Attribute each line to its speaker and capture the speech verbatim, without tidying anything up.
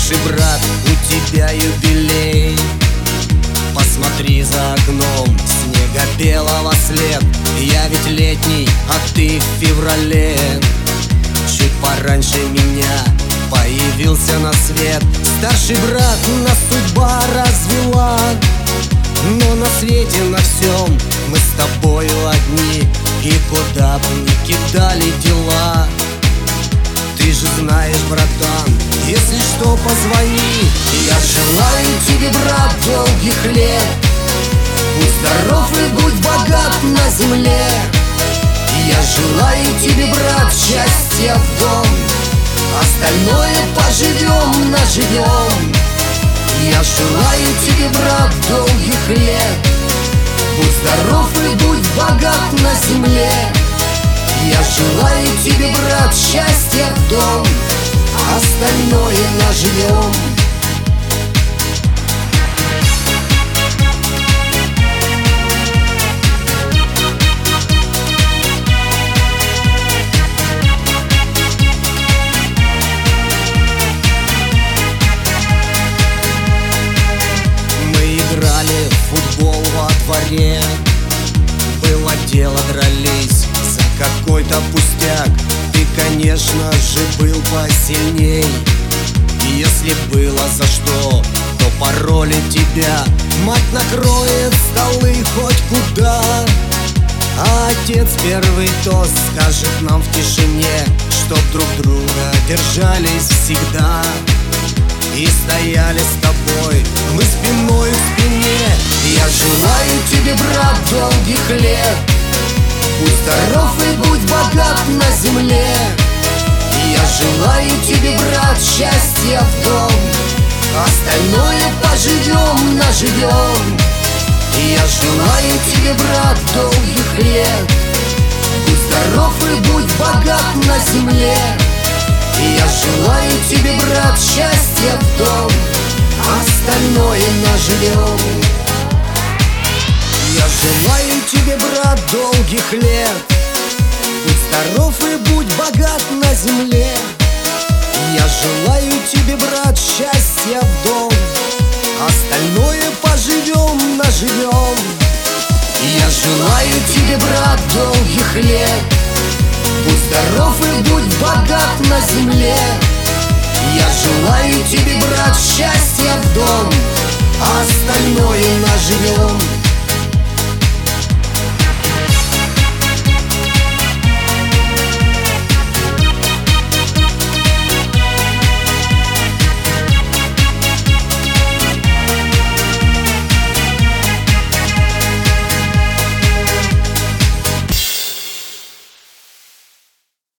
Speaker 1: Старший брат, у тебя юбилей. Посмотри за окном, снега белого след. Я ведь летний, а ты в феврале. Чуть пораньше меня появился на свет. Старший брат, нас судьба развела, но на свете на всем мы с тобою одни. И куда бы ни кидали дела, ты же знаешь, братан, если что, позвони. Я желаю тебе, брат, долгих лет. Будь здоров и будь богат на земле. Я желаю тебе, брат, счастья в дом. Остальное поживем, наживем. Я желаю тебе, брат, долгих лет. Будь здоров и будь богат на земле. Я желаю тебе, брат, счастья в дом. Остальное наживем. Играли в футбол во дворе. Было дело, дрались за какой-то пустяк. Ты, конечно же, был посильней. И если было за что, то пороли тебя. Мать накроет столы хоть куда, а отец первый тост скажет нам в тишине, чтоб друг друга держались всегда и стояли с тобой мы спиной к спине. Я желаю тебе, брат, долгих лет. Будь здоров и будь богат на земле. Я желаю тебе, брат, счастья в дом. Остальное поживем, наживем. Я желаю тебе, брат, долгих лет. Будь здоров и будь богат на земле. Я желаю тебе, брат, счастья в дом. Остальное наживем. Я желаю тебе, брат, долгих лет. Будь здоров и будь богат на земле. Я желаю тебе, брат, счастья в дом. Остальное поживем, наживем. Я желаю тебе, брат, долгих лет. Будь здоров и будь богат на земле. Я желаю тебе, брат, счастья в дом. Остальное наживем.